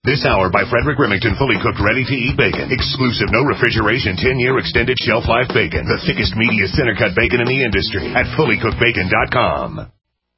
This hour by Frederick Remington, fully cooked, ready-to-eat bacon. Exclusive, no refrigeration, 10-year extended shelf life bacon. The thickest, meatiest center-cut bacon in the industry at fullycookedbacon.com.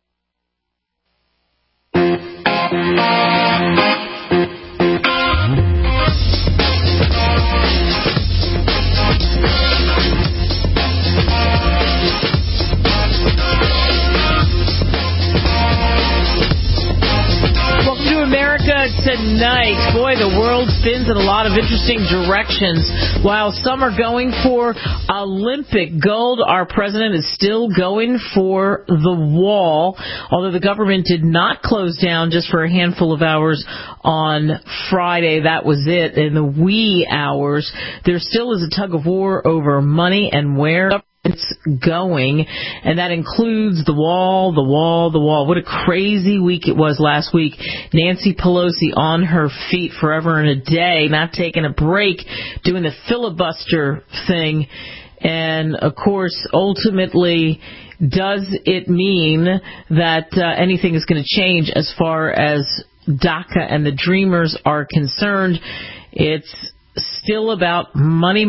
Tonight, boy, the world spins in a lot of interesting directions. While some are going for Olympic gold, our president is still going for the wall, although the government did not close down just for a handful of hours on Friday. That was it. In the wee hours, there still is a tug of war over money and where it's going, and that includes the wall. What a crazy week it was last week. Nancy Pelosi on her feet forever and a day, not taking a break, doing the filibuster thing. And, of course, ultimately, does it mean that anything is going to change as far as DACA and the Dreamers are concerned? It's still about money,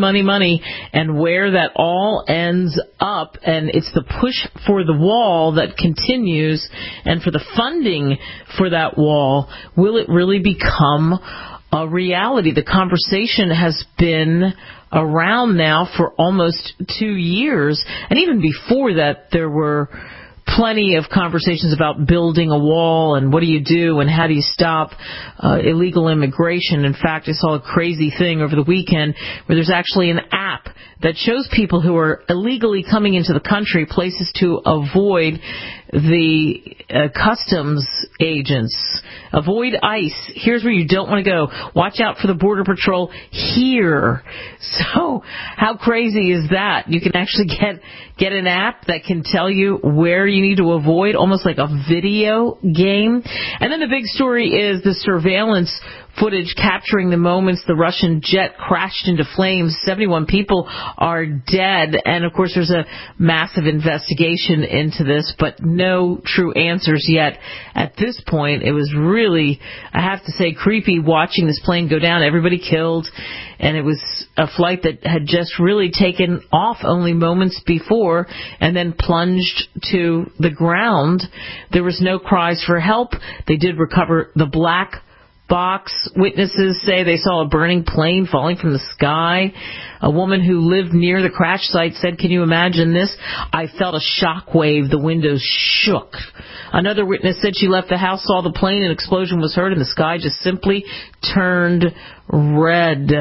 and where that all ends up. And it's the push for the wall that continues, and for the funding for that wall. Will it really become a reality? The conversation has been around now for almost 2 years, and even before that there were plenty of conversations about building a wall and what do you do and how do you stop illegal immigration. In fact, I saw a crazy thing over the weekend where there's actually an app that shows people who are illegally coming into the country places to avoid the customs agents. Avoid ICE. Here's where you don't want to go. Watch out for the Border Patrol here. So how crazy is that? You can actually get an app that can tell you where you need to avoid, almost like a video game. And then the big story is the surveillance footage capturing the moments the Russian jet crashed into flames. 71 people are dead. And, of course, there's a massive investigation into this, but no true answers yet. At this point, it was really, I have to say, creepy watching this plane go down. Everybody killed. And it was a flight that had just really taken off only moments before and then plunged to the ground. There was no cries for help. They did recover the black box. Witnesses say they saw a burning plane falling from the sky. A woman who lived near the crash site said, "Can you imagine this? I felt a shock wave. The windows shook." Another witness said she left the house, saw the plane, an explosion was heard, and the sky just simply turned red.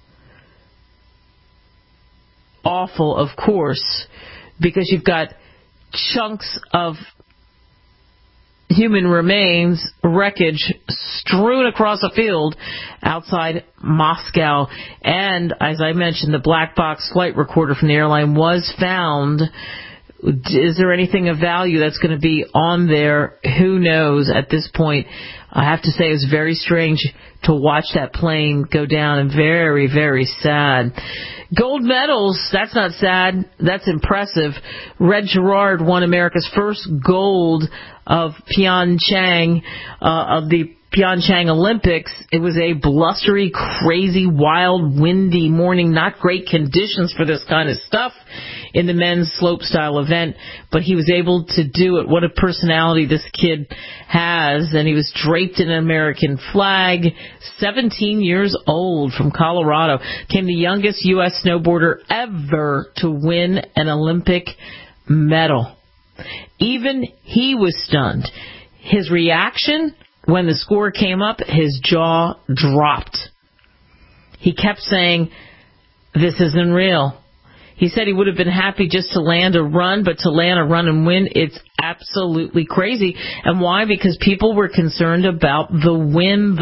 Awful, of course, because you've got chunks of human remains, wreckage strewn across a field outside Moscow. And, as I mentioned, the black box flight recorder from the airline was found. Is there anything of value that's going to be on there? Who knows at this point? I have to say it's very strange to watch that plane go down, and very, very sad. Gold medals, that's not sad. That's impressive. Red Gerard won America's first gold of Pyeongchang, of the Pyeongchang Olympics. It was a blustery, crazy, wild, windy morning. Not great conditions for this kind of stuff in the men's slopestyle event, but he was able to do it. What a personality this kid has. And he was draped in an American flag. 17 years old, from Colorado. Became the youngest U.S. snowboarder ever to win an Olympic medal. Even he was stunned. His reaction when the score came up, his jaw dropped. He kept saying, "This isn't real." He said he would have been happy just to land a run, but to land a run and win, it's absolutely crazy. And why? Because people were concerned about the wind,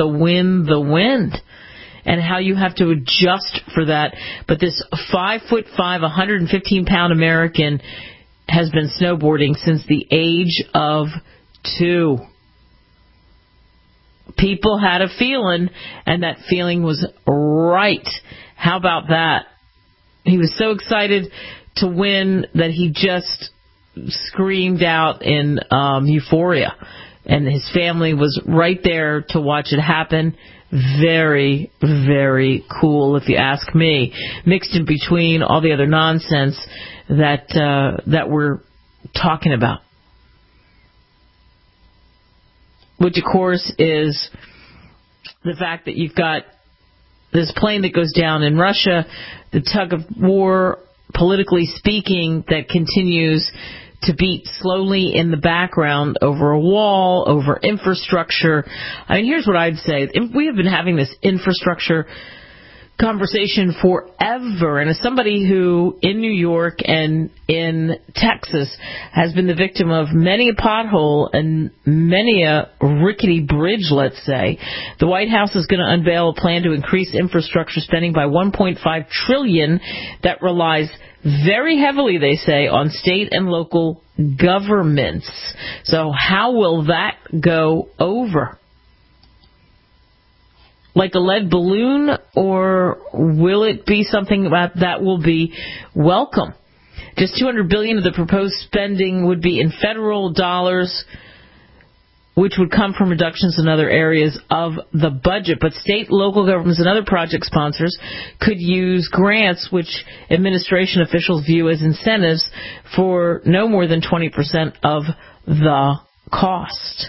and how you have to adjust for that. But this 5'5", 115-pound American has been snowboarding since the age of 2. People had a feeling, and that feeling was right. How about that? He was so excited to win that he just screamed out in euphoria. and his family was right there to watch it happen. Very, very cool, if you ask me. Mixed in between all the other nonsense that we're talking about. Which, of course, is the fact that you've got this plane that goes down in Russia, the tug of war, politically speaking, that continues to beat slowly in the background over a wall, over infrastructure. I mean, here's what I'd say. We have been having this infrastructure conversation forever, and as somebody who in New York and in Texas has been the victim of many a pothole and many a rickety bridge, let's say, the White House is going to unveil a plan to increase infrastructure spending by $1.5 trillion that relies very heavily, they say, on state and local governments. So how will that go over? Like a lead balloon, or will it be something that will be welcome? Just $200 billion of the proposed spending would be in federal dollars, which would come from reductions in other areas of the budget. But state, local governments, and other project sponsors could use grants, which administration officials view as incentives, for no more than 20% of the cost.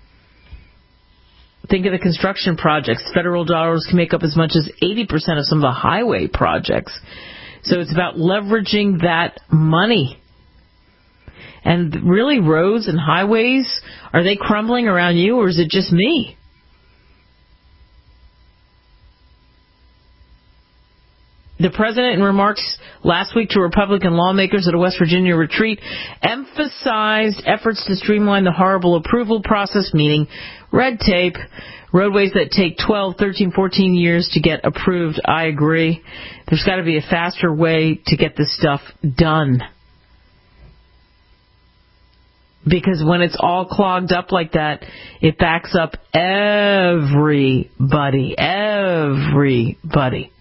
Think of the construction projects. Federal dollars can make up as much as 80% of some of the highway projects. So it's about leveraging that money. And really, roads and highways, are they crumbling around you, or is it just me? The president, in remarks last week to Republican lawmakers at a West Virginia retreat, emphasized efforts to streamline the horrible approval process, meaning red tape, roadways that take 12, 13, 14 years to get approved. I agree. There's got to be a faster way to get this stuff done. Because when it's all clogged up like that, it backs up everybody. Everybody.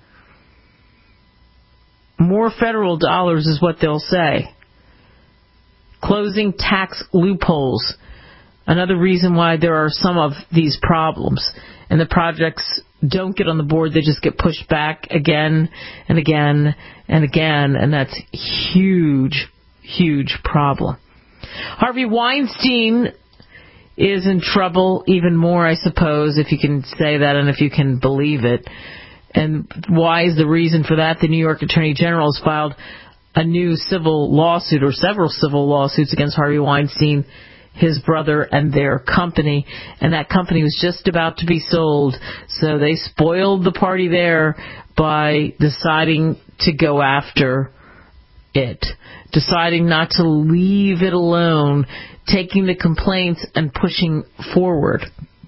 More federal dollars is what they'll say. Closing tax loopholes. Another reason why there are some of these problems. And the projects don't get on the board. They just get pushed back again and again and again. And that's huge, huge problem. Harvey Weinstein is in trouble even more, I suppose, if you can say that and if you can believe it. And why is the reason for that? The New York Attorney General has filed a new civil lawsuit, or several civil lawsuits, against Harvey Weinstein, his brother, and their company. And that company was just about to be sold. So they spoiled the party there by deciding to go after it, deciding not to leave it alone, taking the complaints and pushing forward.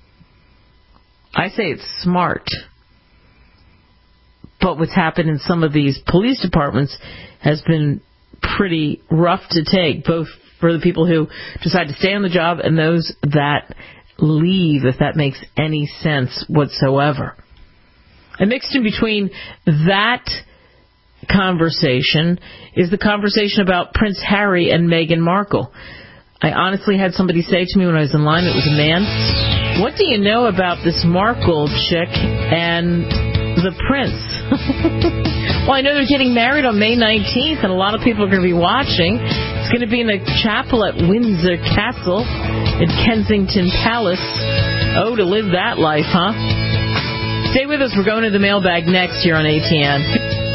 I say it's smart. But what's happened in some of these police departments has been pretty rough to take, both for the people who decide to stay on the job and those that leave, if that makes any sense whatsoever. And mixed in between that conversation is the conversation about Prince Harry and Meghan Markle. I honestly had somebody say to me when I was in line, it was a man, what do you know about this Markle chick and the prince? Well, I know they're getting married on May 19th, and a lot of people are going to be watching. It's going to be in a chapel at Windsor Castle in Kensington Palace. Oh, to live that life, huh? Stay with us. We're going to the mailbag next here on ATN.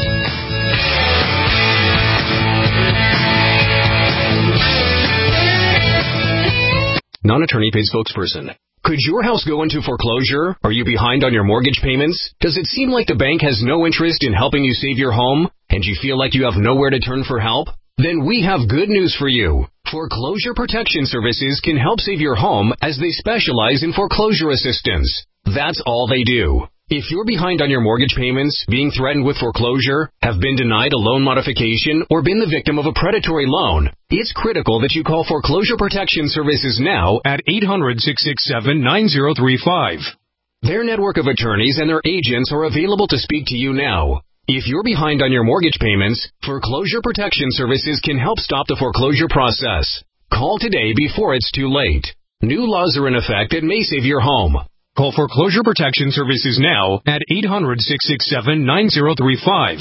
Non-attorney paid spokesperson. Could your house go into foreclosure? Are you behind on your mortgage payments? Does it seem like the bank has no interest in helping you save your home, and you feel like you have nowhere to turn for help? Then we have good news for you. Foreclosure Protection Services can help save your home, as they specialize in foreclosure assistance. That's all they do. If you're behind on your mortgage payments, being threatened with foreclosure, have been denied a loan modification, or been the victim of a predatory loan, it's critical that you call Foreclosure Protection Services now at 800-667-9035. Their network of attorneys and their agents are available to speak to you now. If you're behind on your mortgage payments, Foreclosure Protection Services can help stop the foreclosure process. Call today before it's too late. New laws are in effect that may save your home. Call Foreclosure Protection Services now at 800-667-9035.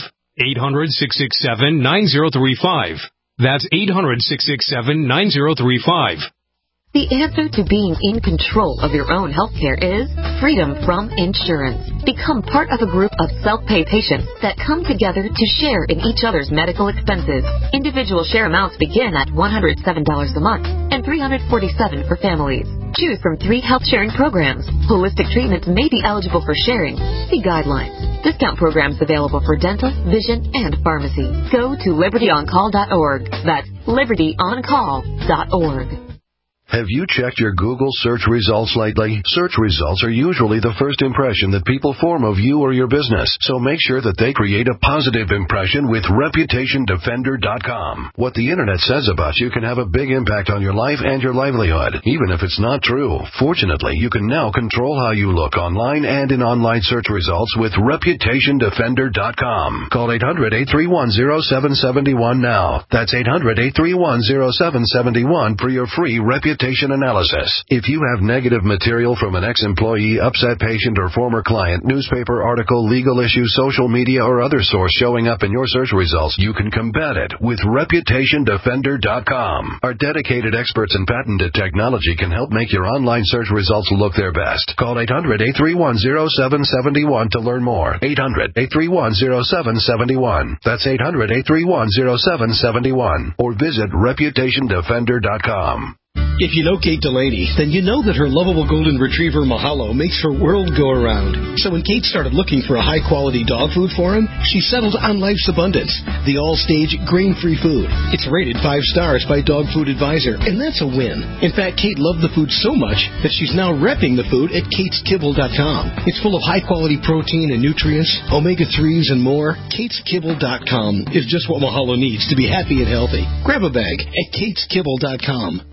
800-667-9035. That's 800-667-9035. The answer to being in control of your own healthcare is freedom from insurance. Become part of a group of self-pay patients that come together to share in each other's medical expenses. Individual share amounts begin at $107 a month and $347 for families. Choose from 3 health sharing programs. Holistic treatments may be eligible for sharing. See guidelines. Discount programs available for dental, vision, and pharmacy. Go to libertyoncall.org. That's libertyoncall.org. Have you checked your Google search results lately? Search results are usually the first impression that people form of you or your business, so make sure that they create a positive impression with ReputationDefender.com. What the Internet says about you can have a big impact on your life and your livelihood, even if it's not true. Fortunately, you can now control how you look online and in online search results with ReputationDefender.com. Call 800-831-0771 now. That's 800-831-0771 for your free reputation analysis. If you have negative material from an ex-employee, upset patient, or former client, newspaper article, legal issue, social media, or other source showing up in your search results, you can combat it with ReputationDefender.com. Our dedicated experts in patented technology can help make your online search results look their best. Call 800-831-0771 to learn more. 800-831-0771. That's 800-831-0771. Or visit ReputationDefender.com. If you know Kate Delaney, then you know that her lovable golden retriever Mahalo makes her world go around. So when Kate started looking for a high-quality dog food for him, she settled on Life's Abundance, the all-stage grain-free food. It's rated 5 stars by Dog Food Advisor, and that's a win. In fact, Kate loved the food so much that she's now repping the food at KatesKibble.com. It's full of high-quality protein and nutrients, omega-3s, and more. KatesKibble.com is just what Mahalo needs to be happy and healthy. Grab a bag at KatesKibble.com.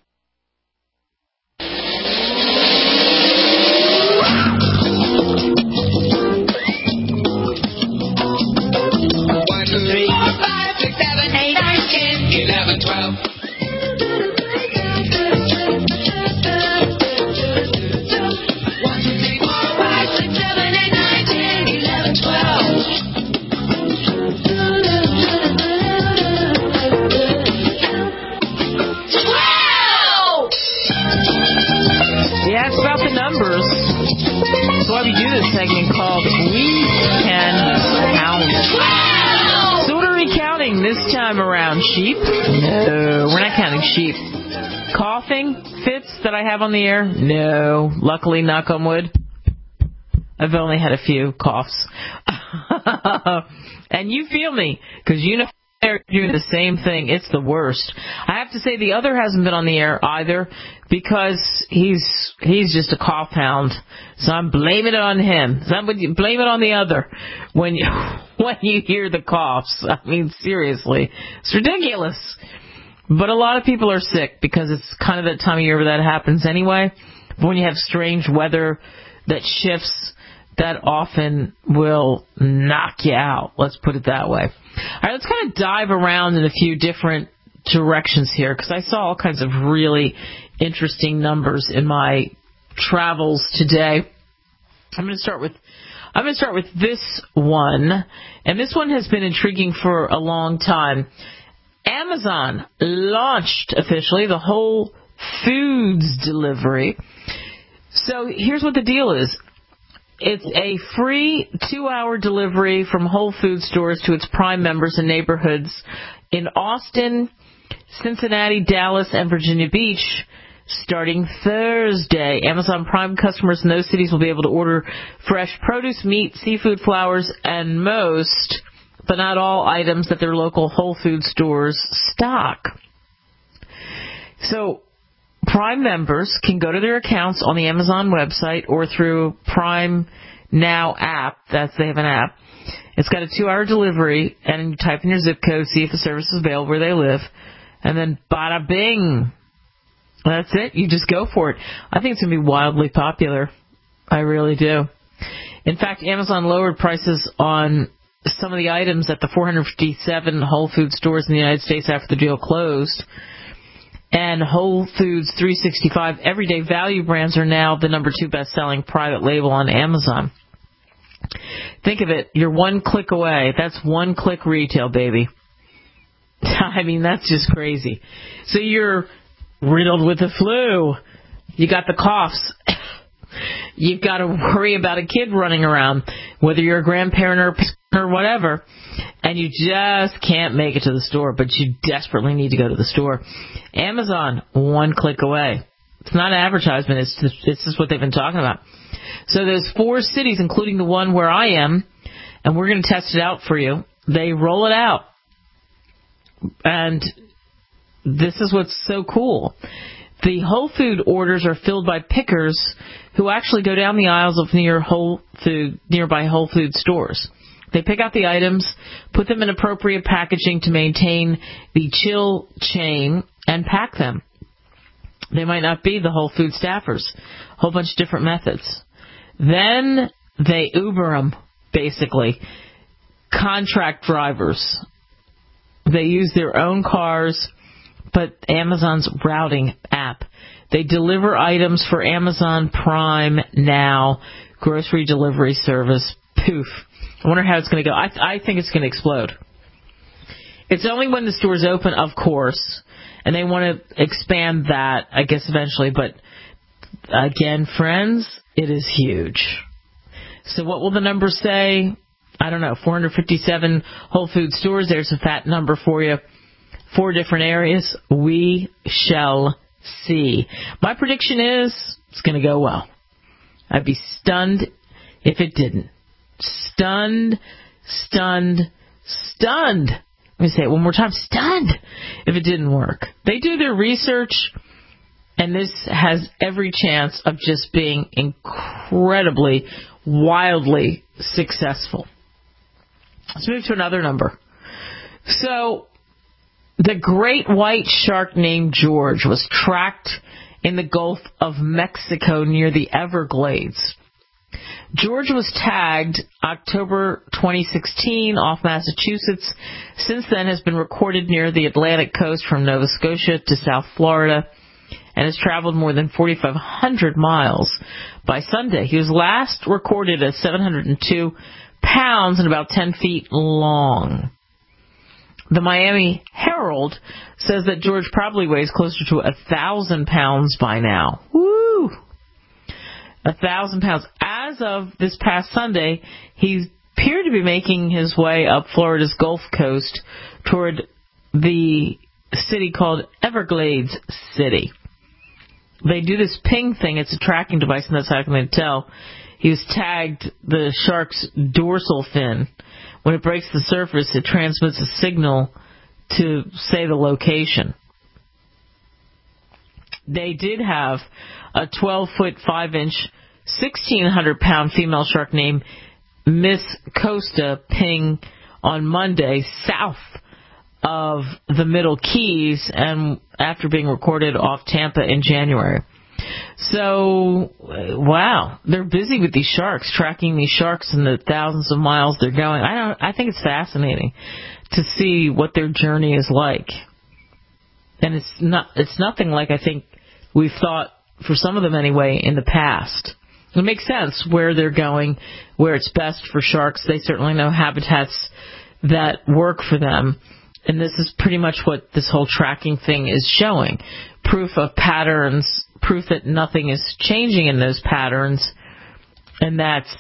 We do this segment called We Can Count. So what are we counting this time around? Sheep? No, we're not counting sheep. Coughing fits that I have on the air? No. Luckily, knock on wood, I've only had a few coughs. And you feel me, because you know they're doing the same thing. It's the worst. I have to say the other hasn't been on the air either, because he's just a cough hound. So I'm blaming it on him. Blame it on the other when you hear the coughs. I mean, seriously, it's ridiculous. But a lot of people are sick because it's kind of that time of year where that happens anyway. But when you have strange weather that shifts, that often will knock you out. Let's put it that way. All right, let's kind of dive around in a few different directions here, because I saw all kinds of really interesting numbers in my travels today. I'm going to start with this one, and this one has been intriguing for a long time. Amazon launched officially the Whole Foods delivery. So here's what the deal is. It's a free 2-hour delivery from Whole Foods stores to its Prime members in neighborhoods in Austin, Cincinnati, Dallas, and Virginia Beach starting Thursday. Amazon Prime customers in those cities will be able to order fresh produce, meat, seafood, flowers, and most, but not all, items that their local Whole Foods stores stock. So Prime members can go to their accounts on the Amazon website or through Prime Now app. They have an app. It's got a 2-hour delivery, and you type in your zip code, see if the service is available where they live, and then bada bing. That's it. You just go for it. I think it's going to be wildly popular. I really do. In fact, Amazon lowered prices on some of the items at the 457 Whole Foods stores in the United States after the deal closed. and Whole Foods 365 everyday value brands are now the number 2 best-selling private label on Amazon. Think of it, you're one click away. That's one-click retail, baby. I mean, that's just crazy. So you're riddled with the flu. You got the coughs. You've got to worry about a kid running around, whether you're a grandparent or whatever, and you just can't make it to the store, but you desperately need to go to the store. Amazon, one click away. It's not an advertisement. It's just what they've been talking about. So there's 4 cities, including the one where I am, and we're going to test it out for you. They roll it out. And this is what's so cool. The Whole Food orders are filled by pickers who actually go down the aisles of nearby Whole Food stores. They pick out the items, put them in appropriate packaging to maintain the chill chain, and pack them. They might not be the Whole Food staffers. A whole bunch of different methods. Then they Uber them, basically. Contract drivers. They use their own cars, but Amazon's routing app. They deliver items for Amazon Prime Now, grocery delivery service. Poof. I wonder how it's going to go. I think it's going to explode. It's only when the stores open, of course, and they want to expand that, I guess, eventually. But, again, friends, it is huge. So what will the numbers say? I don't know, 457 Whole Food stores. There's a fat number for you. 4 different areas. We shall see. My prediction is it's going to go well. I'd be stunned if it didn't. Stunned. Let me say it one more time. Stunned if it didn't work. They do their research, and this has every chance of just being incredibly, wildly successful. Let's move to another number. So, the great white shark named George was tracked in the Gulf of Mexico near the Everglades. George was tagged October 2016 off Massachusetts. Since then has been recorded near the Atlantic coast from Nova Scotia to South Florida and has traveled more than 4,500 miles. By Sunday, he was last recorded as 702 pounds and about 10 feet long. The Miami Herald says that George probably weighs closer to 1,000 pounds by now. Woo! 1,000 pounds. As of this past Sunday, he appeared to be making his way up Florida's Gulf Coast toward the city called Everglades City. They do this ping thing. It's a tracking device, and that's how I can tell. He was tagged the shark's dorsal fin. When it breaks the surface, it transmits a signal to say the location. They did have a 12-foot, 5-inch, 1,600-pound female shark named Miss Costa ping on Monday south of the Middle Keys, and after being recorded off Tampa in January. So, wow, they're busy with these sharks, tracking these sharks in the thousands of miles they're going. I think it's fascinating to see what their journey is like. And it's nothing like I think we've thought, for some of them anyway, in the past. It makes sense where they're going, where it's best for sharks. They certainly know habitats that work for them. And this is pretty much what this whole tracking thing is showing. Proof of patterns, proof that nothing is changing in those patterns, and that's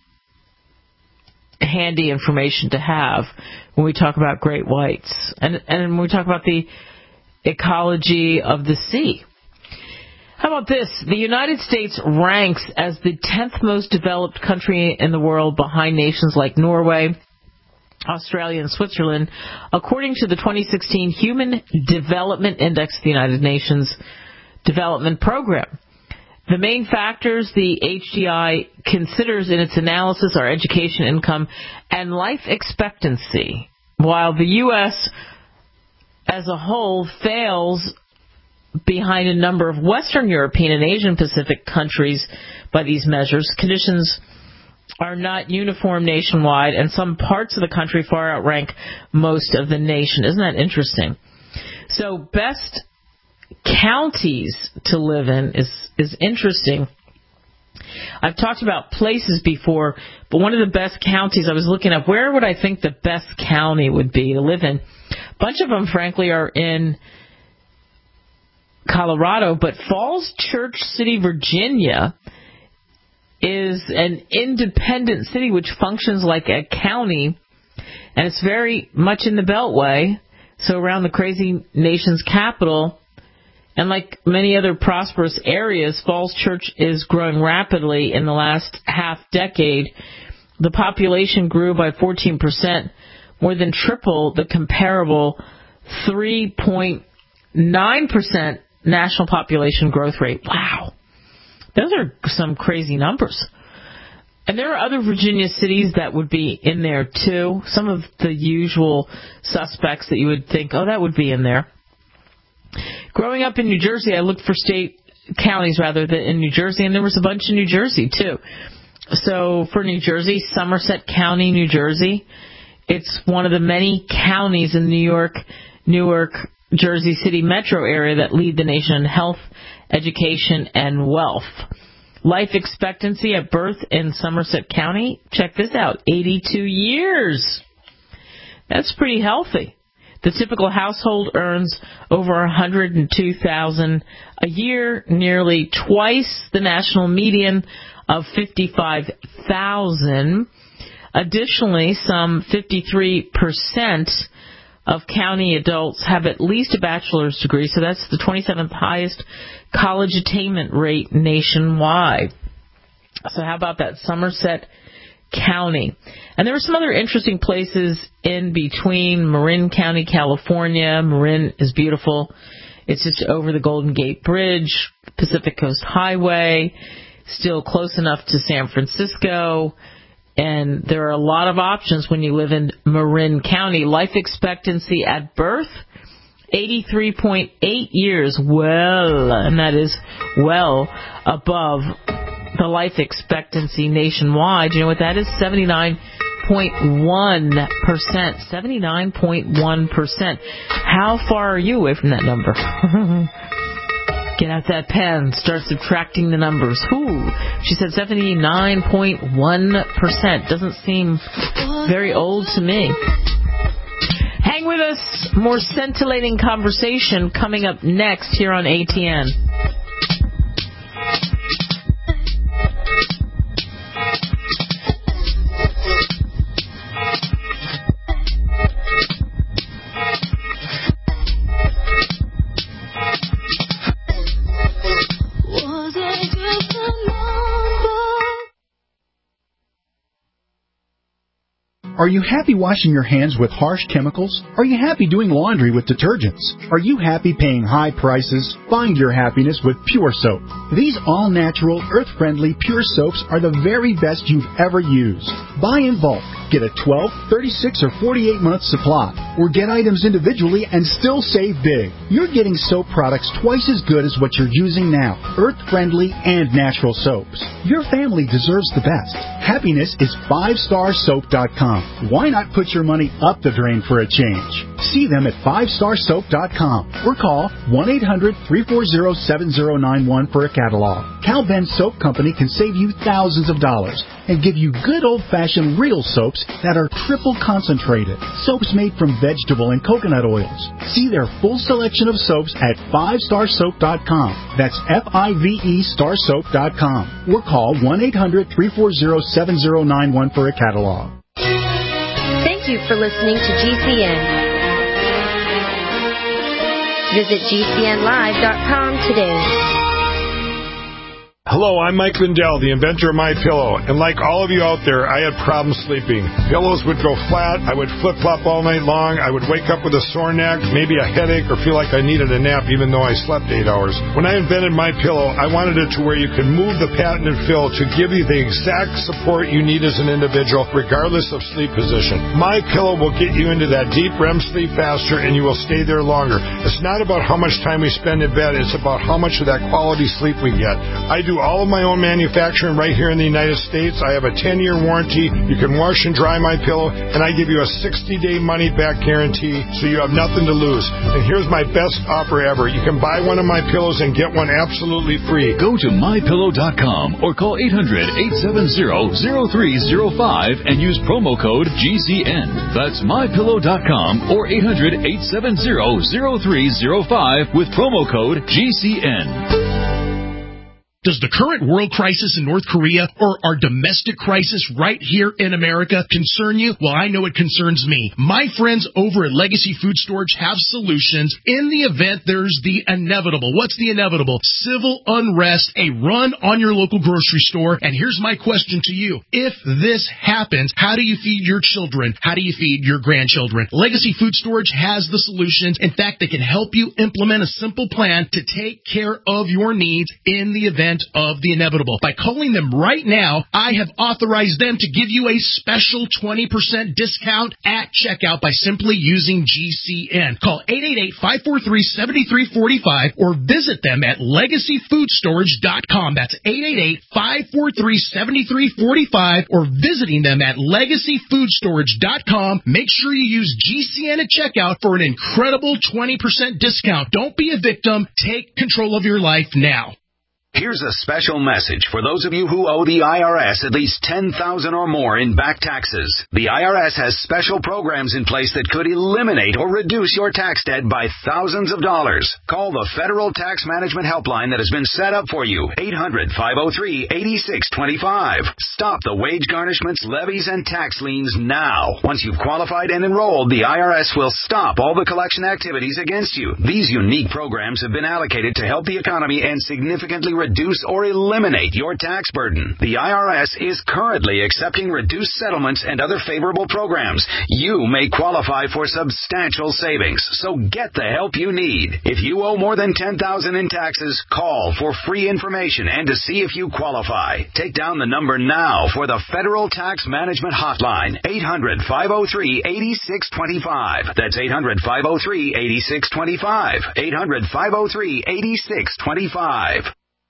handy information to have when we talk about great whites. And when we talk about the ecology of the sea. How about this? The United States ranks as the 10th most developed country in the world, behind nations like Norway, Australia, and Switzerland, according to the 2016 Human Development Index of the United Nations Development Program. The main factors the HDI considers in its analysis are education, income, and life expectancy, while the U.S. as a whole fails behind a number of Western European and Asian Pacific countries by these measures. Conditions are not uniform nationwide, and some parts of the country far outrank most of the nation. Isn't that interesting? So best counties to live in is interesting. I've talked about places before, but one of the best counties, I was looking up, where would I think the best county would be to live in? A bunch of them, frankly, are in Colorado, but Falls Church City, Virginia is an independent city which functions like a county, and it's very much in the Beltway, so around the crazy nation's capital. And like many other prosperous areas, Falls Church is growing rapidly in the last half-decade. The population grew by 14%, more than triple the comparable 3.9% national population growth rate. Wow. Those are some crazy numbers. And there are other Virginia cities that would be in there, too. Some of the usual suspects that you would think, oh, that would be in there. Growing up in New Jersey, I looked for counties rather than in New Jersey, and there was a bunch in New Jersey, too. So for New Jersey, Somerset County, New Jersey, it's one of the many counties in Newark, Jersey City metro area that lead the nation in health, education, and wealth. Life expectancy at birth in Somerset County, check this out, 82 years. That's pretty healthy. The typical household earns over $102,000 a year, nearly twice the national median of $55,000. Additionally, some 53% of county adults have at least a bachelor's degree, so that's the 27th highest college attainment rate nationwide. So how about that, Somerset County? And there were some other interesting places in between. Marin County, California. Marin is beautiful. It's just over the Golden Gate Bridge, Pacific Coast Highway, still close enough to San Francisco. And there are a lot of options when you live in Marin County. Life expectancy at birth, 83.8 years. Well, and that is well above the life expectancy nationwide. You know what that is? 79.1%. 79.1%. How far are you away from that number? Get out that pen. Start subtracting the numbers. Ooh, she said 79.1%. Doesn't seem very old to me. Hang with us. More scintillating conversation coming up next here on ATN. Are you happy washing your hands with harsh chemicals? Are you happy doing laundry with detergents? Are you happy paying high prices? Find your happiness with Pure Soap. These all-natural, earth-friendly Pure Soaps are the very best you've ever used. Buy in bulk. Get a 12, 36, or 48-month supply, or get items individually and still save big. You're getting soap products twice as good as what you're using now, earth-friendly and natural soaps. Your family deserves the best. Happiness is 5starsoap.com. Why not put your money up the drain for a change? See them at 5starsoap.com or call 1-800-340-7091 for a catalog. Cal Ben Soap Company can save you thousands of dollars and give you good old-fashioned real soaps that are triple concentrated. Soaps made from vegetable and coconut oils. See their full selection of soaps at 5starsoap.com. That's F-I-V-E starsoap.com. Or call 1-800-340-7091 for a catalog. Thank you for listening to GCN. Visit GCNlive.com today. Hello, I'm Mike Lindell, the inventor of MyPillow, and like all of you out there, I had problems sleeping. Pillows would go flat, I would flip-flop all night long, I would wake up with a sore neck, maybe a headache, or feel like I needed a nap even though I slept 8 hours. When I invented MyPillow, I wanted it to where you could move the patented fill to give you the exact support you need as an individual, regardless of sleep position. MyPillow will get you into that deep REM sleep faster, and you will stay there longer. It's not about how much time we spend in bed, it's about how much of that quality sleep we get. I do do all of my own manufacturing right here in the United States. I have a 10-year warranty. You can wash and dry my pillow, and I give you a 60-day money-back guarantee, so you have nothing to lose. And here's my best offer ever. You can buy one of my pillows and get one absolutely free. Go to mypillow.com or call 800-870-0305 and use promo code GCN. That's mypillow.com or 800-870-0305 with promo code GCN. Does the current world crisis in North Korea or our domestic crisis right here in America concern you? Well, I know it concerns me. My friends over at Legacy Food Storage have solutions in the event there's the inevitable. What's the inevitable? Civil unrest, a run on your local grocery store. And here's my question to you. If this happens, how do you feed your children? How do you feed your grandchildren? Legacy Food Storage has the solutions. In fact, they can help you implement a simple plan to take care of your needs in the event of the inevitable. By calling them right now, I have authorized them to give you a special 20% discount at checkout by simply using GCN. Call 888-543-7345 or visit them at legacyfoodstorage.com. That's 888-543-7345 or visiting them at legacyfoodstorage.com. Make sure you use GCN at checkout for an incredible 20% discount. Don't be a victim. Take control of your life now. Here's a special message for those of you who owe the IRS at least $10,000 or more in back taxes. The IRS has special programs in place that could eliminate or reduce your tax debt by thousands of dollars. Call the Federal Tax Management Helpline that has been set up for you, 800-503-8625. Stop the wage garnishments, levies, and tax liens now. Once you've qualified and enrolled, the IRS will stop all the collection activities against you. These unique programs have been allocated to help the economy and significantly reduce or eliminate your tax burden. The IRS is currently accepting reduced settlements and other favorable programs. You may qualify for substantial savings, so get the help you need. If you owe more than $10,000 in taxes, call for free information and to see if you qualify. Take down the number now for the Federal Tax Management Hotline, 800-503-8625. That's 800-503-8625. 800-503-8625.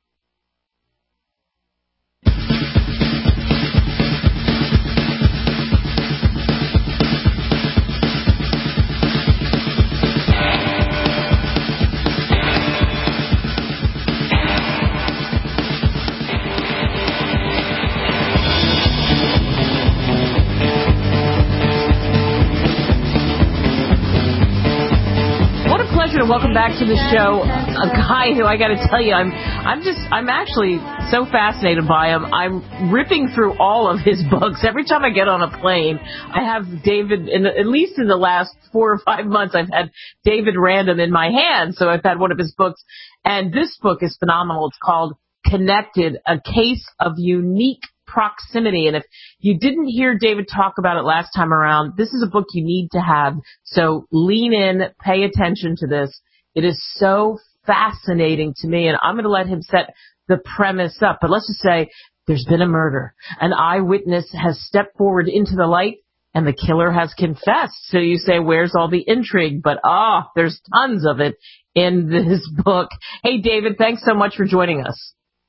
And welcome back to the show. A guy who I got to tell you, I'm actually so fascinated by him. I'm ripping through all of his books. Every time I get on a plane, I have David, at least in the last 4 or 5 months, I've had David Random in my hand. So I've had one of his books. And this book is phenomenal. It's called Connected, A Case of Unique Proximity. And if you didn't hear David talk about it last time around, this is a book you need to have. So lean in, pay attention to this. It is so fascinating to me, and I'm going to let him set the premise up. But let's just say there's been a murder. An eyewitness has stepped forward into the light, and the killer has confessed. So you say, where's all the intrigue? But there's tons of it in this book. Hey, David, thanks so much for joining us.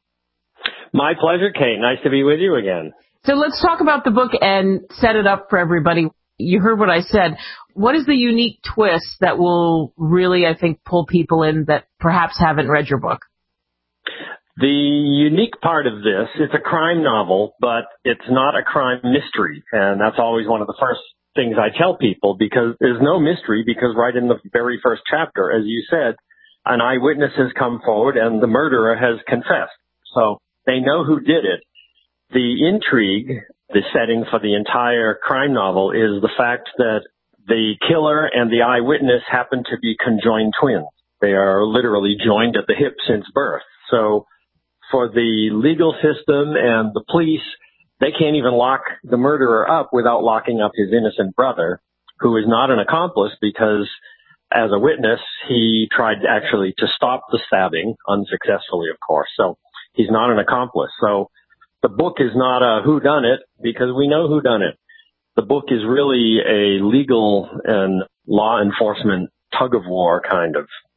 My pleasure, Kate. Nice to be with you again. So let's talk about the book and set it up for everybody. You heard what I said. What is the unique twist that will really, I think, pull people in that perhaps haven't read your book? The unique part of this, it's a crime novel, but it's not a crime mystery. And that's always one of the first things I tell people, because there's no mystery, because right in the very first chapter, as you said, an eyewitness has come forward and the murderer has confessed. So they know who did it. The intrigue, the setting for the entire crime novel, is the fact that the killer and the eyewitness happen to be conjoined twins. They are literally joined at the hip since birth. So for the legal system and the police, they can't even lock the murderer up without locking up his innocent brother, who is not an accomplice because, as a witness, he tried actually to stop the stabbing, unsuccessfully, of course. So he's not an accomplice. So the book is not a whodunit, because we know whodunit. The book is really a legal and law enforcement tug of war kind of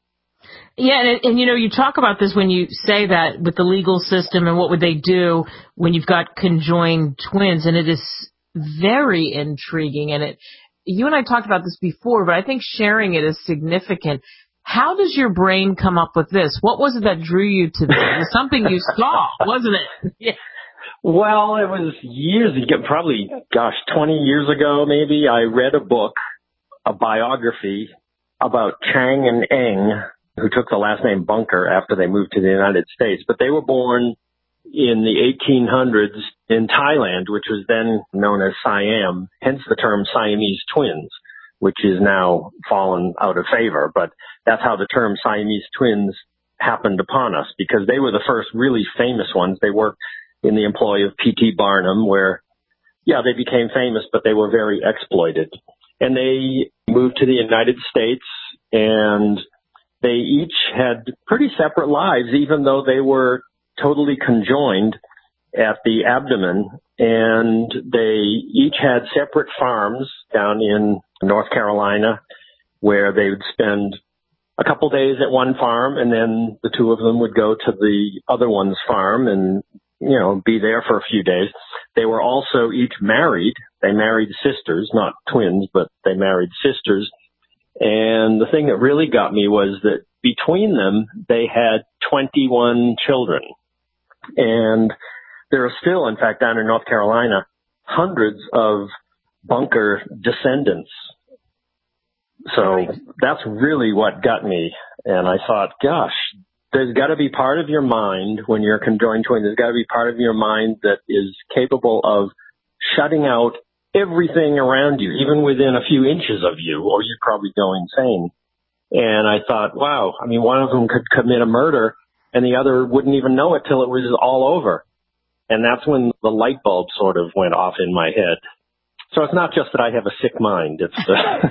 Yeah, and you talk about this when you say that with the legal system and what would they do when you've got conjoined twins, and it is very intriguing. And you and I talked about this before, but I think sharing it is significant. How does your brain come up with this? What was it that drew you to this? It was something you saw, wasn't it? Yeah. Well, it was years ago, probably, 20 years ago maybe. I read a book, a biography about Chang and Eng, who took the last name Bunker after they moved to the United States. But they were born in the 1800s in Thailand, which was then known as Siam, hence the term Siamese twins, which is now fallen out of favor. But that's how the term Siamese twins happened upon us, because they were the first really famous ones. They worked in the employ of P.T. Barnum, where, they became famous, but they were very exploited. And they moved to the United States, and they each had pretty separate lives, even though they were totally conjoined at the abdomen. And they each had separate farms down in North Carolina, where they would spend a couple days at one farm, and then the two of them would go to the other one's farm and be there for a few days. They were also each married. They married sisters, not twins, but they married sisters. And the thing that really got me was that between them, they had 21 children. And there are still, in fact, down in North Carolina, hundreds of Bunker descendants. So that's really what got me. And I thought, gosh, there's got to be part of your mind when you're a conjoined twin. There's got to be part of your mind that is capable of shutting out everything around you, even within a few inches of you, or you'd probably go insane. And I thought, wow, one of them could commit a murder and the other wouldn't even know it till it was all over. And that's when the light bulb sort of went off in my head. So it's not just that I have a sick mind. It's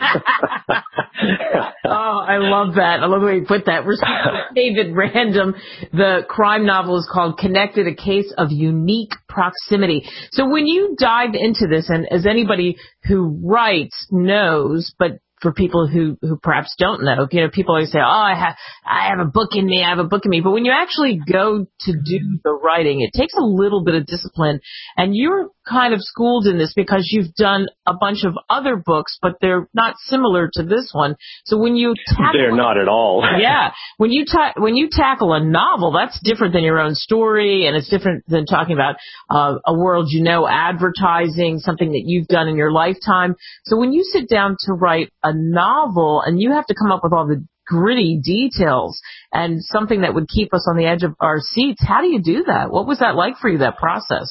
Oh, I love that. I love the way you put that. We're speaking with David Random. The crime novel is called Connected, a Case of Unique Proximity. So when you dive into this, and as anybody who writes knows, but for people who perhaps don't know, people always say, I have a book in me, But when you actually go to do the writing, it takes a little bit of discipline. And you're kind of schooled in this because you've done a bunch of other books, but they're not similar to this one. So when you they're not at all. Yeah. When you tackle a novel, that's different than your own story, and it's different than talking about a world advertising, something that you've done in your lifetime. So when you sit down to write a novel and you have to come up with all the gritty details and something that would keep us on the edge of our seats, how do you do that? What was that like for you, that process?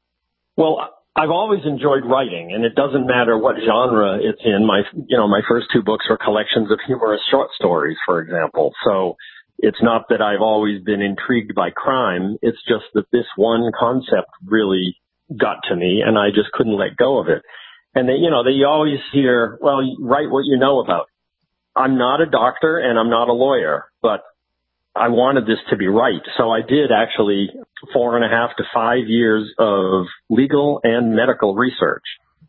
Well, I've always enjoyed writing, and it doesn't matter what genre it's in. My first two books are collections of humorous short stories, for example. So it's not that I've always been intrigued by crime. It's just that this one concept really got to me, and I just couldn't let go of it. And they always hear, well, write what you know about. I'm not a doctor and I'm not a lawyer, but I wanted this to be right. So I did actually 4.5 to 5 years of legal and medical research.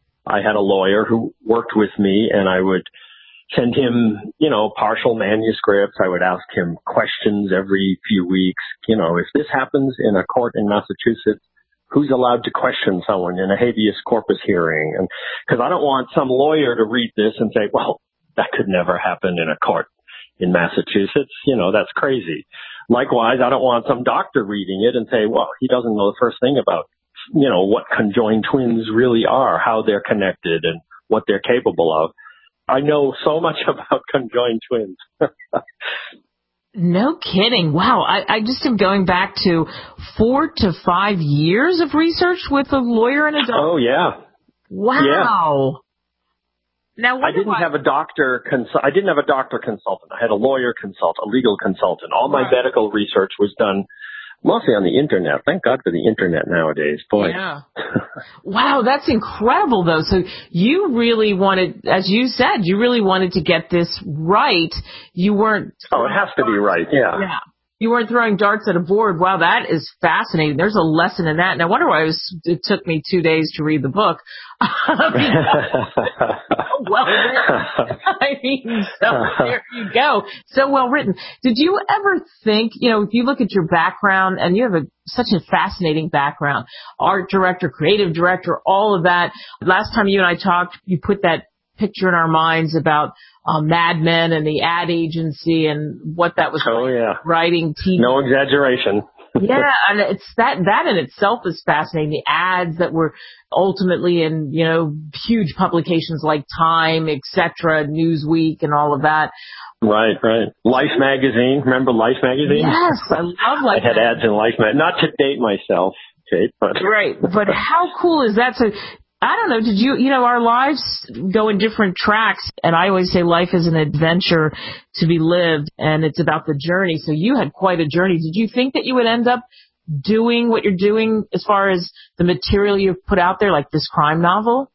I had a lawyer who worked with me, and I would send him, partial manuscripts. I would ask him questions every few weeks. If this happens in a court in Massachusetts, who's allowed to question someone in a habeas corpus hearing? And because I don't want some lawyer to read this and say, well, that could never happen in a court in Massachusetts. That's crazy. Likewise, I don't want some doctor reading it and say, well, he doesn't know the first thing about, what conjoined twins really are, how they're connected and what they're capable of. I know so much about conjoined twins. No kidding. Wow. I just am going back to 4 to 5 years of research with a lawyer and a doctor. Oh, yeah. Wow. Yeah. Now, I didn't have a doctor consultant. I had a lawyer consultant, a legal consultant. All my medical research was done mostly on the internet. Thank God for the internet nowadays. Boy. Yeah. Wow, that's incredible, though. So you really wanted, as you said, to get this right. You weren't... Oh, it has to be right, yeah. Yeah. You weren't throwing darts at a board. Wow, that is fascinating. There's a lesson in that. And I wonder why it took me 2 days to read the book. well written. I mean, so there you go. So well written. Did you ever think, if you look at your background, and you have such a fascinating background, art director, creative director, all of that. Last time you and I talked, you put that picture in our minds about Mad Men and the ad agency and what that was like, writing TV. No exaggeration. Yeah, and it's that in itself is fascinating. The ads that were ultimately in, huge publications like Time, etc., Newsweek, and all of that. Right. Life magazine. Remember Life magazine? Yes, I love Life. I had ads in Life magazine. Not to date myself, Kate, but right. But how cool is that? So I don't know. Did you, our lives go in different tracks, and I always say life is an adventure to be lived, and it's about the journey. So you had quite a journey. Did you think that you would end up doing what you're doing as far as the material you've put out there, like this crime novel?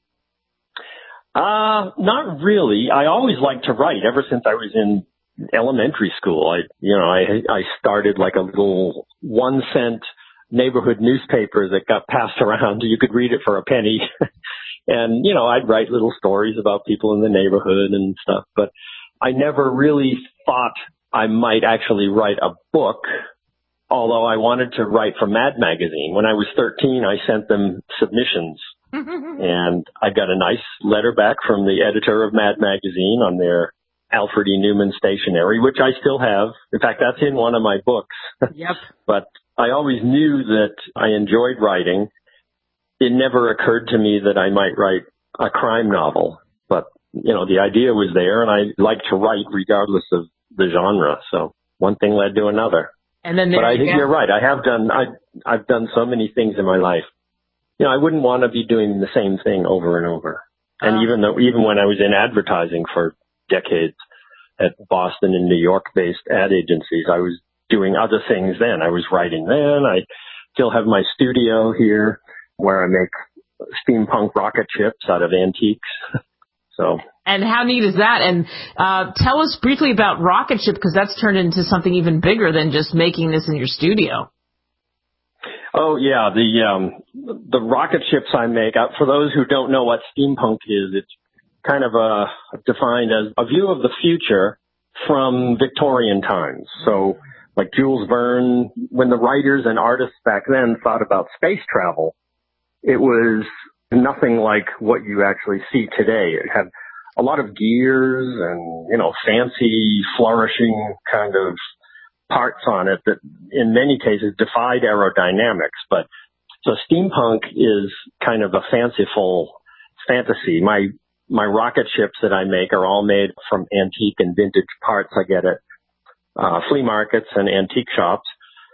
Not really. I always liked to write ever since I was in elementary school. I started like a little 1-cent neighborhood newspaper that got passed around. You could read it for a penny. And, I'd write little stories about people in the neighborhood and stuff, but I never really thought I might actually write a book, although I wanted to write for Mad Magazine. When I was 13, I sent them submissions, and I got a nice letter back from the editor of Mad Magazine on their Alfred E. Newman stationery, which I still have. In fact, that's in one of my books. Yep. But I always knew that I enjoyed writing. It never occurred to me that I might write a crime novel, but, the idea was there, and I like to write regardless of the genre. So one thing led to another. And then but I think you're right. I've done so many things in my life. I wouldn't want to be doing the same thing over and over. And even when I was in advertising for decades at Boston and New York based ad agencies, I was doing other things then. I was writing then. I still have my studio here where I make steampunk rocket ships out of antiques. So. And how neat is that? And tell us briefly about Rocket Ship, because that's turned into something even bigger than just making this in your studio. Oh, yeah. The rocket ships I make, for those who don't know what steampunk is, it's kind of defined as a view of the future from Victorian times. So like Jules Verne, when the writers and artists back then thought about space travel, it was nothing like what you actually see today. It had a lot of gears and, fancy, flourishing kind of parts on it that in many cases defied aerodynamics. But so steampunk is kind of a fanciful fantasy. My rocket ships that I make are all made from antique and vintage parts I get at flea markets and antique shops.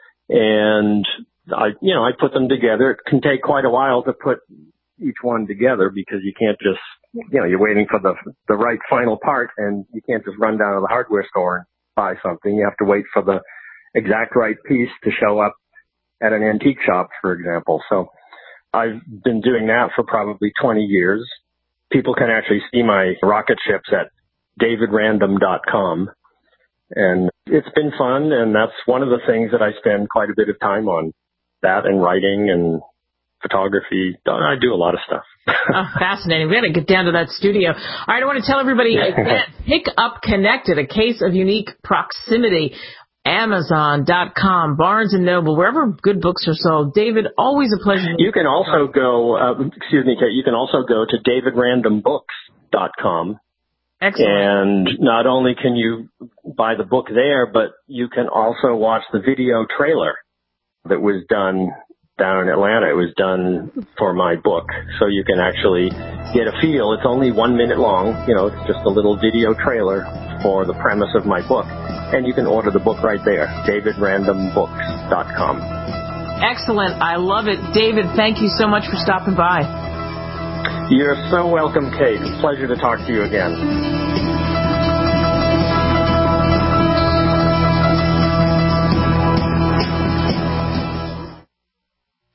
And I put them together. It can take quite a while to put each one together because you can't just, you're waiting for the right final part, and you can't just run down to the hardware store and buy something. You have to wait for the exact right piece to show up at an antique shop, for example. So I've been doing that for probably 20 years. People can actually see my rocket ships at davidrandom.com. And it's been fun, and that's one of the things that I spend quite a bit of time on, that and writing and photography. I do a lot of stuff. Oh, fascinating. We got to get down to that studio. All right, I want to tell everybody again, Pick Up Connected, a case of unique proximity. Amazon.com, Barnes & Noble, wherever good books are sold. David, always a pleasure. You can also go, Kate, you can also go to davidrandombooks.com. Excellent. And not only can you buy the book there, but you can also watch the video trailer that was done down in Atlanta. It was done for my book. So you can actually get a feel. It's only 1 minute long. It's just a little video trailer for the premise of my book. And you can order the book right there, davidrandombooks.com. Excellent. I love it. David, thank you so much for stopping by. You're so welcome, Kate. Pleasure to talk to you again. Fully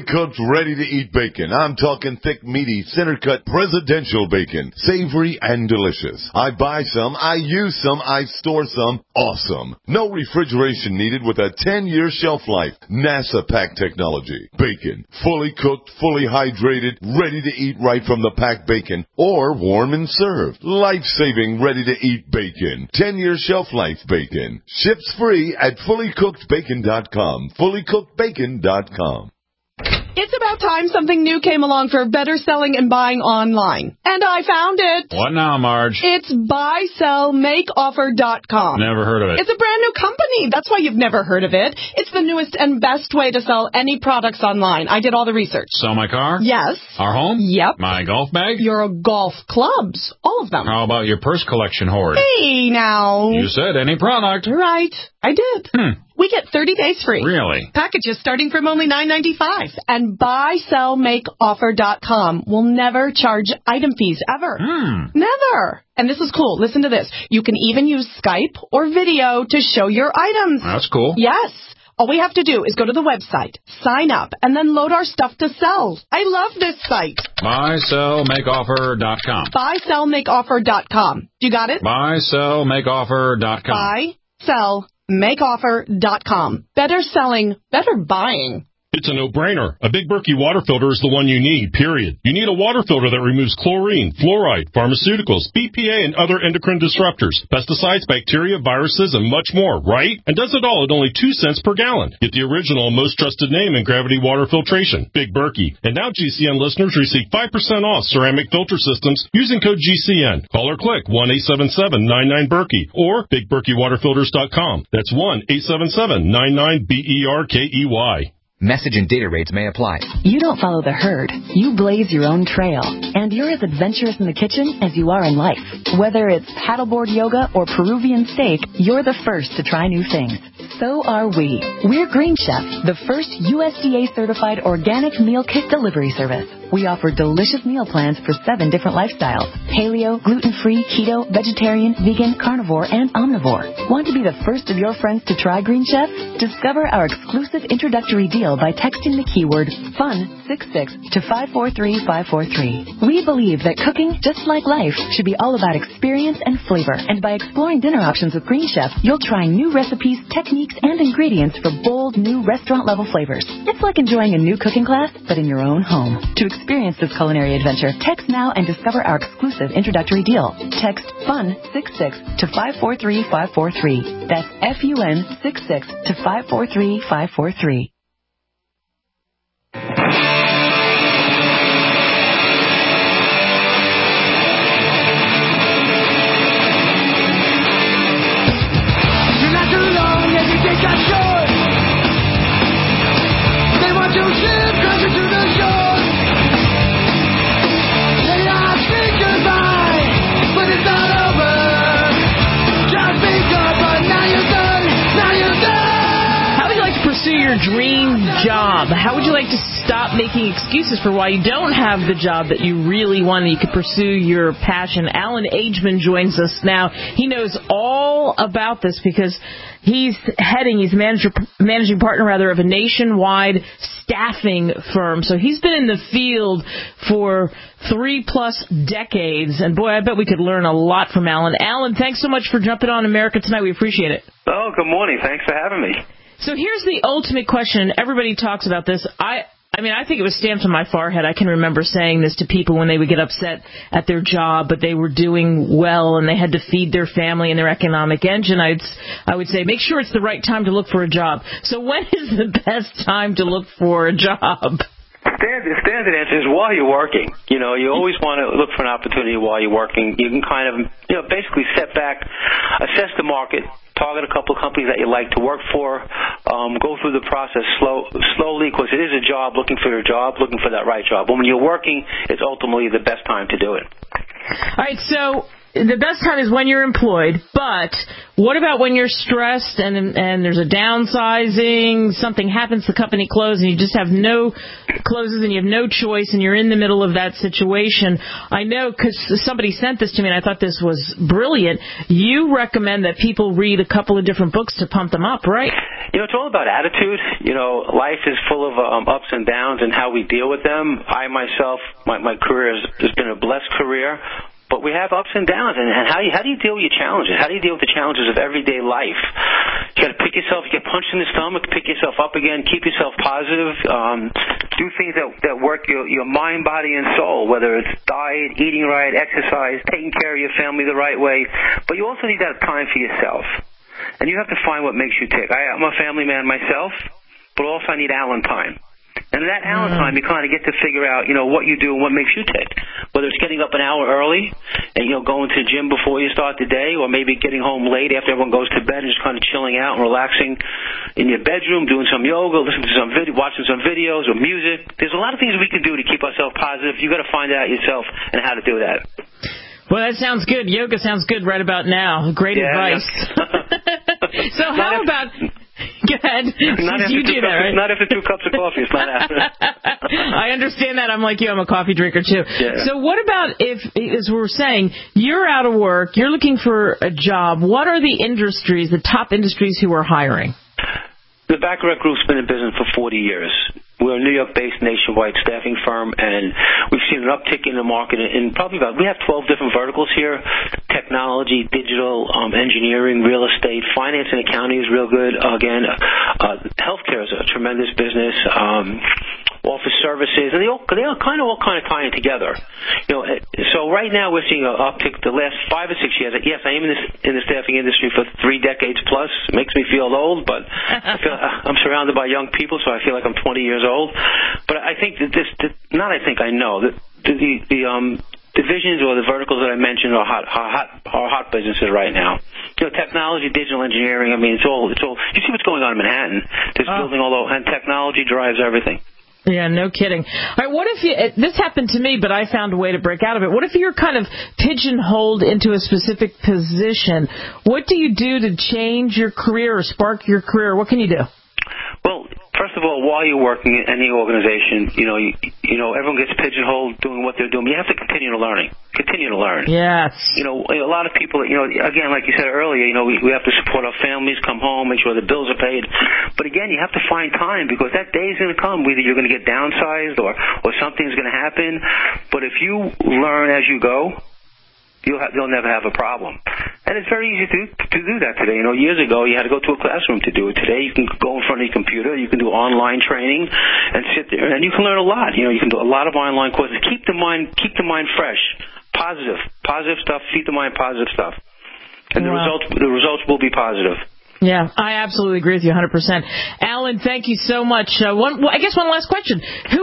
cooked, ready-to-eat bacon. I'm talking thick, meaty, center-cut presidential bacon. Savory and delicious. I buy some, I use some, I store some. Awesome. No refrigeration needed with a 10-year shelf life. NASA pack technology. Bacon. Fully cooked, fully hydrated, ready to eat right from the packed bacon. Or warm and served. Life-saving, ready-to-eat bacon. 10-year shelf life bacon. Ships free at fullycookedbacon.com. fullycookedbacon.com. It's about time something new came along for better selling and buying online. And I found it. What now, Marge? It's buysellmakeoffer.com. Never heard of it. It's a brand new company. That's why you've never heard of it. It's the newest and best way to sell any products online. I did all the research. Sell my car? Yes. Our home? Yep. My golf bag? Your golf clubs. All of them. How about your purse collection hoard? Hey, now. You said any product. Right. I did. We get 30 days free. Really? Packages starting from only $9.95. And buysellmakeoffer.com will never charge item fees ever. Never. And this is cool. Listen to this. You can even use Skype or video to show your items. That's cool. Yes. All we have to do is go to the website, sign up, and then load our stuff to sell. I love this site. Buysellmakeoffer.com. Buysellmakeoffer.com. You got it? Buysellmakeoffer.com. Buysellmakeoffer.com. Better selling, better buying. It's a no-brainer. A Big Berkey water filter is the one you need, period. You need a water filter that removes chlorine, fluoride, pharmaceuticals, BPA, and other endocrine disruptors, pesticides, bacteria, viruses, and much more, right? And does it all at only 2 cents per gallon. Get the original and most trusted name in gravity water filtration, Big Berkey. And now GCN listeners receive 5% off ceramic filter systems using code GCN. Call or click 1-877-99-BERKEY or BigBerkeyWaterFilters.com. That's 1-877-99-BERKEY. Message and data rates may apply. You don't follow the herd. You blaze your own trail. And you're as adventurous in the kitchen as you are in life. Whether it's paddleboard yoga or Peruvian steak, you're the first to try new things. So are we. We're Green Chef, the first USDA-certified organic meal kit delivery service. We offer delicious meal plans for 7 different lifestyles: paleo, gluten-free, keto, vegetarian, vegan, carnivore, and omnivore. Want to be the first of your friends to try Green Chef? Discover our exclusive introductory deal by texting the keyword FUN66 to 543543. We believe that cooking, just like life, should be all about experience and flavor. And by exploring dinner options with Green Chef, you'll try new recipes, techniques, and ingredients for bold, new restaurant-level flavors. It's like enjoying a new cooking class, but in your own home. To experience this culinary adventure, text now and discover our exclusive introductory deal. Text FUN66 to 543543. That's FUN66 to 543543. Your dream job. How would you like to stop making excuses for why you don't have the job that you really want and you could pursue your passion? Alan Ageman joins us now. He knows all about this because he's managing partner of a nationwide staffing firm. So he's been in the field for 3+ decades. And boy, I bet we could learn a lot from Alan. Alan, thanks so much for jumping on America Tonight. We appreciate it. Oh, good morning. Thanks for having me. So here's the ultimate question. Everybody talks about this. I think it was stamped on my forehead. I can remember saying this to people when they would get upset at their job, but they were doing well and they had to feed their family and their economic engine. I would say, make sure it's the right time to look for a job. So when is the best time to look for a job? Standard answer is while you're working. You know, you always want to look for an opportunity while you're working. You can kind of, basically step back, assess the market, target a couple of companies that you like to work for, go through the process slowly, because it is a job, looking for your job, looking for that right job. When you're working, it's ultimately the best time to do it. All right, so the best time is when you're employed, but what about when you're stressed and there's a downsizing, something happens, the company closes, and you just have no you have no choice, and you're in the middle of that situation? I know because somebody sent this to me, and I thought this was brilliant. You recommend that people read a couple of different books to pump them up, right? It's all about attitude. Life is full of ups and downs and how we deal with them. I myself, my career has been a blessed career. But we have ups and downs, and how do you deal with your challenges? How do you deal with the challenges of everyday life? You got to pick yourself, you get punched in the stomach, pick yourself up again, keep yourself positive, do things that work your mind, body, and soul, whether it's diet, eating right, exercise, taking care of your family the right way. But you also need to have time for yourself, and you have to find what makes you tick. I'm a family man myself, but also I need Allen time. And in that Allen time, you kind of get to figure out, what you do and what makes you tick. Whether it's getting up an hour early and, going to the gym before you start the day, or maybe getting home late after everyone goes to bed and just kind of chilling out and relaxing in your bedroom, doing some yoga, listening to some watching some videos or music. There's a lot of things we can do to keep ourselves positive. You've got to find out yourself and how to do that. Well, that sounds good. Yoga sounds good right about now. Great advice. Yeah. So how about... Go ahead. Not after 2 cups of coffee. It's not after. I understand that. I'm like you. I'm a coffee drinker, too. Yeah. So what about if, as we were saying, you're out of work, you're looking for a job. What are the industries, the top industries who are hiring? The Bacharach Group's been in business for 40 years. We're a New York-based nationwide staffing firm, and we've seen an uptick in the market in probably we have 12 different verticals here: technology, digital, engineering, real estate, finance and accounting is real good. Again, healthcare is a tremendous business. Office services, and they all kind of tie in together. So right now we're seeing an uptick the last 5 or 6 years. Yes, I am in the staffing industry for 3 decades plus. It makes me feel old, but I'm surrounded by young people, so I feel like I'm 20 years old. But I think that I know that the divisions or the verticals that I mentioned are hot businesses right now. Technology, digital engineering. I mean, it's all. You see what's going on in Manhattan? There's building all over, and technology drives everything. Yeah, no kidding. All right, what if this happened to me, but I found a way to break out of it. What if you're kind of pigeonholed into a specific position? What do you do to change your career or spark your career? What can you do? Well, first of all, while you're working in any organization, everyone gets pigeonholed doing what they're doing. You have to continue to learn. Yes. A lot of people, again, like you said earlier, we have to support our families, come home, make sure the bills are paid. But again, you have to find time, because that day is going to come. Either you're going to get downsized or something's going to happen. But if you learn as you go, you'll never have a problem. And it's very easy to do that today. Years ago, you had to go to a classroom to do it. Today, you can go in front of your computer, you can do online training, and sit there, and you can learn a lot. You can do a lot of online courses. Keep the mind fresh, positive stuff. Feed the mind positive stuff, and the results will be positive. Yeah, I absolutely agree with you 100%. Allen, thank you so much. I guess one last question.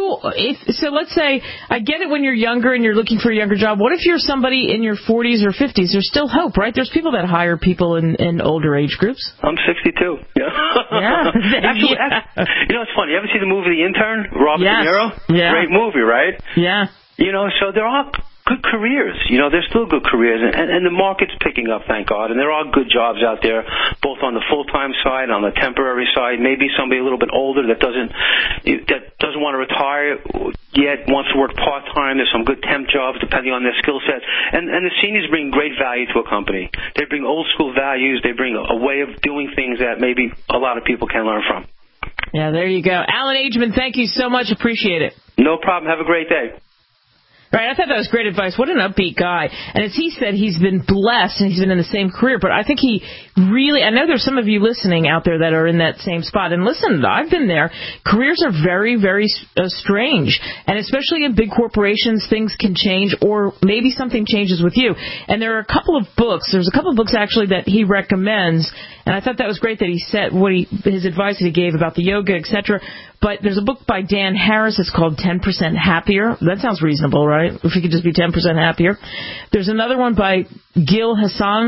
So let's say, I get it when you're younger and you're looking for a younger job. What if you're somebody in your 40s or 50s? There's still hope, right? There's people that hire people in older age groups. I'm 62. Yeah. Actually, it's funny. You ever see the movie The Intern? Robert De Niro? Yeah. Great movie, right? Yeah. So there are good careers. There's still good careers, and the market's picking up, thank God. And there are good jobs out there, both on the full-time side, on the temporary side. Maybe somebody a little bit older that doesn't want to retire yet, wants to work part-time. There's some good temp jobs depending on their skill set. And the seniors bring great value to a company. They bring old-school values. They bring a way of doing things that maybe a lot of people can learn from. Yeah, there you go. Allen Ageman, thank you so much. Appreciate it. No problem. Have a great day. Right, I thought that was great advice. What an upbeat guy. And as he said, he's been blessed and he's been in the same career, but I think he really, I know there's some of you listening out there that are in that same spot. And listen, I've been there. Careers are very, very strange. And especially in big corporations, things can change, or maybe something changes with you. And there are a couple of books. There's a couple of books actually that he recommends. And I thought that was great that he said his advice that he gave about the yoga, etc. But there's a book by Dan Harris. It's called 10% Happier. That sounds reasonable, right? If you could just be 10% happier. There's another one by Gil Hassan.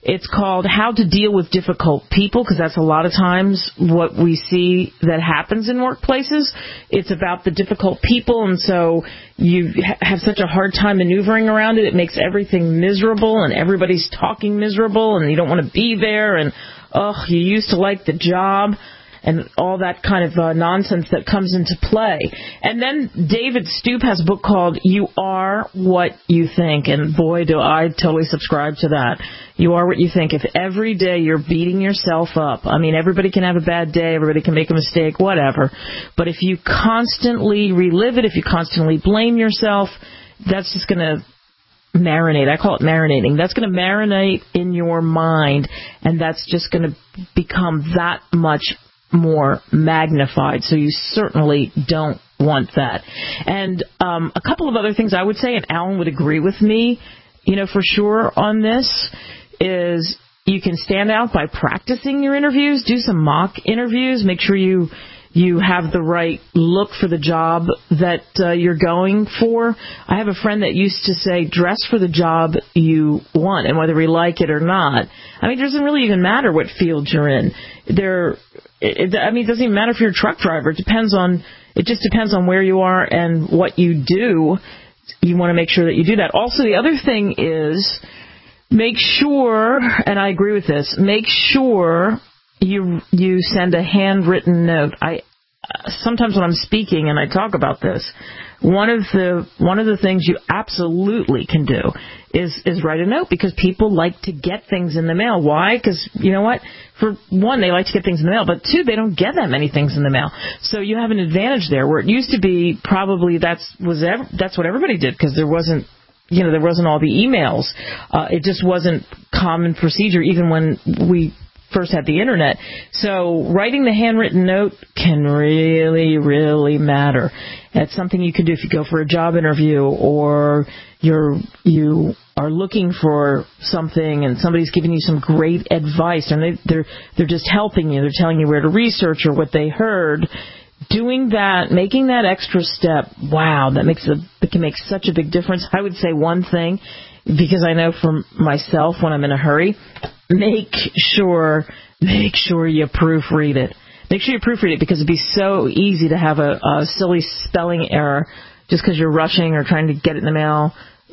It's called How to Deal with Difficult People, because that's a lot of times what we see that happens in workplaces. It's about the difficult people, and so you have such a hard time maneuvering around it. It makes everything miserable, and everybody's talking miserable, and you don't want to be there, and, you used to like the job, and all that kind of nonsense that comes into play. And then David Stoop has a book called You Are What You Think, and boy, do I totally subscribe to that. You are what you think. If every day you're beating yourself up, I mean, everybody can have a bad day, everybody can make a mistake, whatever, but if you constantly relive it, if you constantly blame yourself, that's just going to marinate. I call it marinating. That's going to marinate in your mind, and that's just going to become that much more magnified, so you certainly don't want that. And a couple of other things I would say, and Alan would agree with me, for sure on this, is you can stand out by practicing your interviews, do some mock interviews, make sure you have the right look for the job that you're going for. I have a friend that used to say, dress for the job you want, and whether we like it or not. I mean, it doesn't really even matter what field you're in. It doesn't even matter if you're a truck driver. It just depends on where you are and what you do. You want to make sure that you do that. Also, the other thing is, make sure, and I agree with this, make sure you send a handwritten note. Sometimes when I'm speaking and I talk about this, one of the things you absolutely can do is write a note, because people like to get things in the mail. Why? Because, you know what? For one, they like to get things in the mail, but two, they don't get that many things in the mail. So you have an advantage there, where it used to be probably that's what everybody did, because there wasn't all the emails. It just wasn't common procedure, even when we first had the internet. So writing the handwritten note can really, really matter. It's something you can do if you go for a job interview, or you are looking for something and somebody's giving you some great advice, and they're just helping you. They're telling you where to research or what they heard. Doing that, making that extra step, wow, it can make such a big difference. I would say one thing, because I know for myself when I'm in a hurry, make sure you proofread it. Make sure you proofread it, because it'd be so easy to have a silly spelling error just because you're rushing or trying to get it in the mail,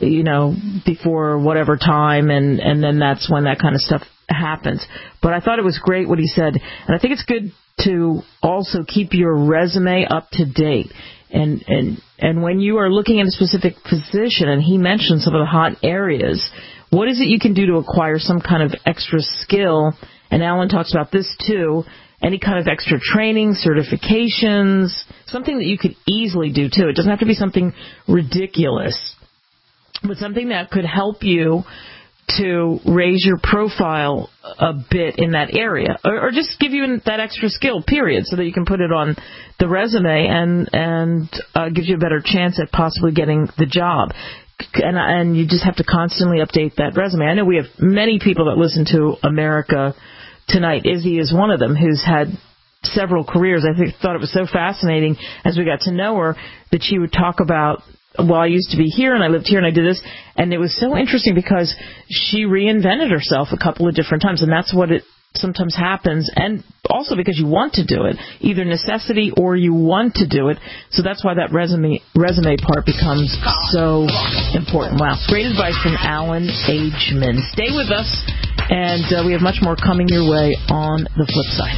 before whatever time, and then that's when that kind of stuff happens. But I thought it was great what he said, and I think it's good to also keep your resume up to date. And when you are looking at a specific position, and he mentioned some of the hot areas, what is it you can do to acquire some kind of extra skill? And Alan talks about this too. Any kind of extra training, certifications, something that you could easily do too. It doesn't have to be something ridiculous, but something that could help you to raise your profile a bit in that area, or just give you that extra skill, period, so that you can put it on the resume and gives you a better chance at possibly getting the job. And you just have to constantly update that resume. I know we have many people that listen to America Tonight. Izzy is one of them, who's had several careers. I thought it was so fascinating as we got to know her that she would talk about, well, I used to be here and I lived here and I did this. And it was so interesting because she reinvented herself a couple of different times, and that's what it sometimes happens, and also because you want to do it, either necessity or you want to do it. So that's why that resume part becomes so important. Wow. Great advice from Alan Ageman. Stay with us, and we have much more coming your way on the flip side.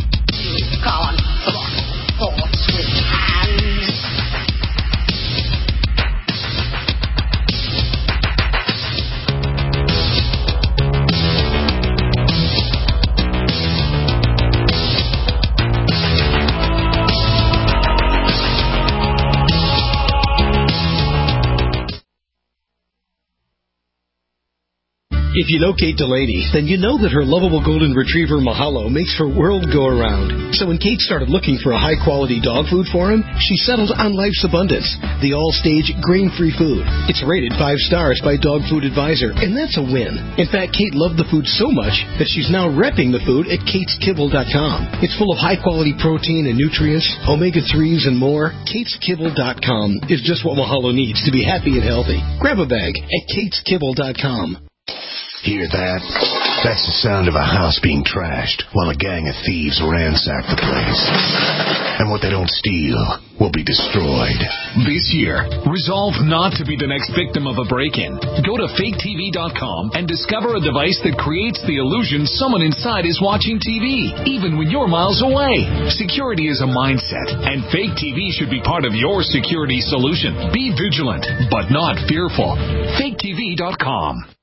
If you know Kate Delaney, then you know that her lovable golden retriever Mahalo makes her world go around. So when Kate started looking for a high-quality dog food for him, she settled on Life's Abundance, the all-stage grain-free food. It's rated 5 stars by Dog Food Advisor, and that's a win. In fact, Kate loved the food so much that she's now repping the food at KatesKibble.com. It's full of high-quality protein and nutrients, omega-3s, and more. KatesKibble.com is just what Mahalo needs to be happy and healthy. Grab a bag at KatesKibble.com. Hear that? That's the sound of a house being trashed while a gang of thieves ransack the place. And what they don't steal will be destroyed. This year, resolve not to be the next victim of a break-in. Go to faketv.com and discover a device that creates the illusion someone inside is watching TV, even when you're miles away. Security is a mindset, and Fake TV should be part of your security solution. Be vigilant, but not fearful. faketv.com.